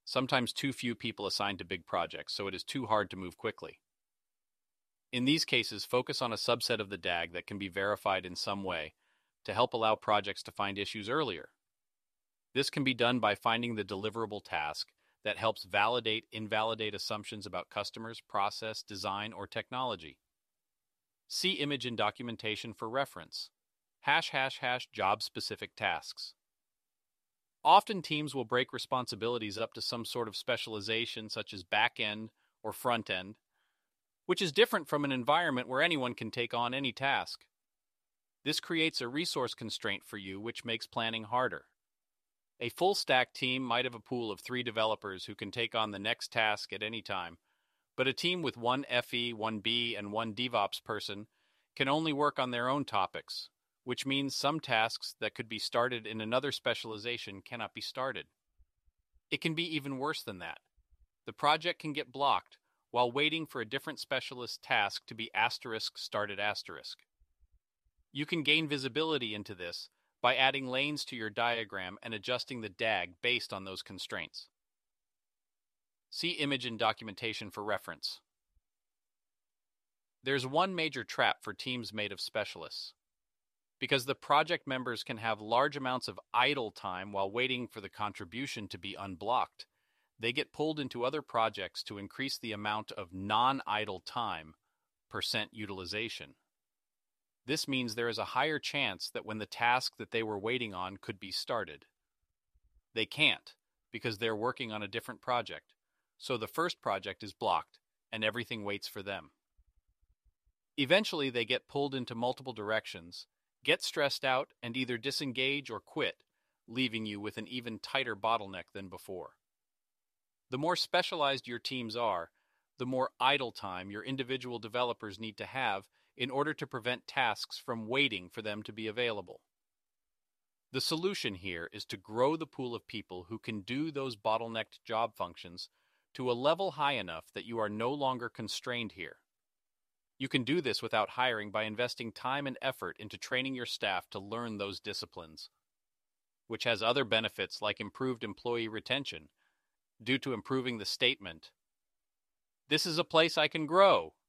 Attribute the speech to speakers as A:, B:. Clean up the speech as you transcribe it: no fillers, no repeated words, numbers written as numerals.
A: sometimes too few people assigned to big projects, so it is too hard to move quickly. In these cases, focus on a subset of the DAG that can be verified in some way to help allow projects to find issues earlier. This can be done by finding the deliverable task that helps validate, invalidate assumptions about customers, process, design, or technology. See image and documentation for reference. ## job-specific tasks. Often teams will break responsibilities up to some sort of specialization such as back-end or front-end, which is different from an environment where anyone can take on any task. This creates a resource constraint for you, which makes planning harder. A full-stack team might have a pool of 3 developers who can take on the next task at any time, but a team with 1 FE, 1 B, and 1 DevOps person can only work on their own topics, which means some tasks that could be started in another specialization cannot be started. It can be even worse than that. The project can get blocked while waiting for a different specialist task to be *started*. You can gain visibility into this by adding lanes to your diagram and adjusting the DAG based on those constraints. See image and documentation for reference. There's one major trap for teams made of specialists. Because the project members can have large amounts of idle time while waiting for the contribution to be unblocked, they get pulled into other projects to increase the amount of non-idle time, % utilization. This means there is a higher chance that when the task that they were waiting on could be started. They can't, because they're working on a different project, so the first project is blocked, and everything waits for them. Eventually, they get pulled into multiple directions, get stressed out, and either disengage or quit, leaving you with an even tighter bottleneck than before. The more specialized your teams are, the more idle time your individual developers need to have in order to prevent tasks from waiting for them to be available. The solution here is to grow the pool of people who can do those bottlenecked job functions to a level high enough that you are no longer constrained here. You can do this without hiring by investing time and effort into training your staff to learn those disciplines, which has other benefits like improved employee retention due to improving the statement, "This is a place I can grow."